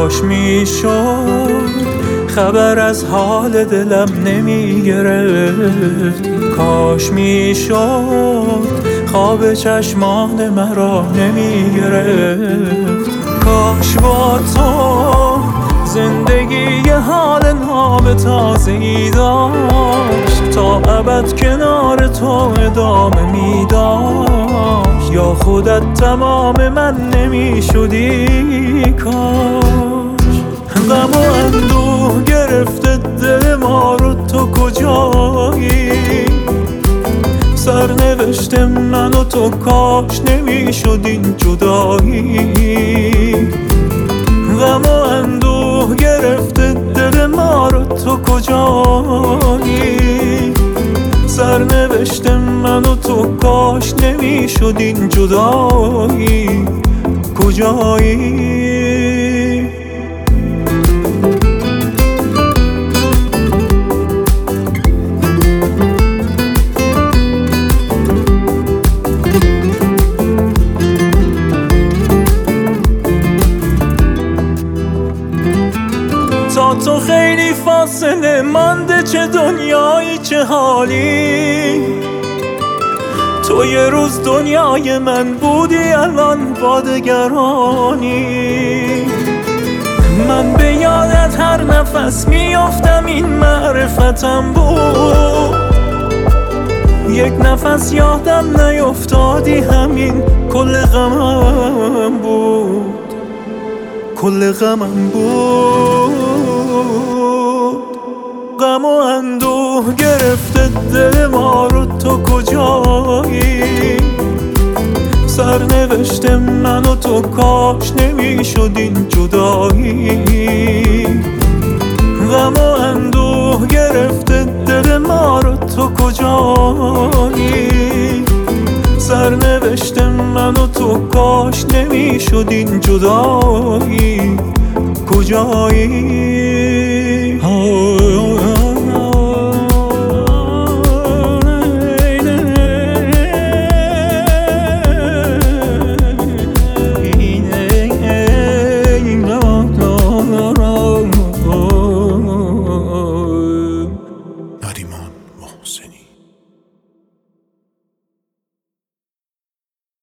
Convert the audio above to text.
کاش میشد خبر از حال دلم نمیگرفت، کاش میشد خواب چشمان مرا نمیگرفت، کاش با تو زندگی یه حال ناب تازه‌ای داشت، تا ابد کنار تو ادامه میداشت، یا خودت تمام من نمیشدی. کاش غم و اندوه گرفته دل ما رو، تو کجایی؟ سرنوشت من و تو کاش نمیشد این جدایی. غم و اندوه گرفته دل ما رو، تو کجایی؟ سرنوشت من و تو کاش نمیشد این جدایی. کجایی؟ تا تو خیلی فاصله مانده، چه دنیایی چه حالی. تو یه روز دنیای من بودی، الان با دگرانی. من به یادت هر نفس میافتم، این معرفتم بود. یک نفس یادم نیفتادی، همین کل غمم بود، کل غمم بود. غم و اندوه گرفته دل ما رو، تو کجایی؟ سرنوشت من و تو کاش نمیشد این جدایی. غم و اندوه گرفته دل ما رو، تو کجایی؟ سرنوشت من و تو کاش نمیشد این جدایی. کجایی؟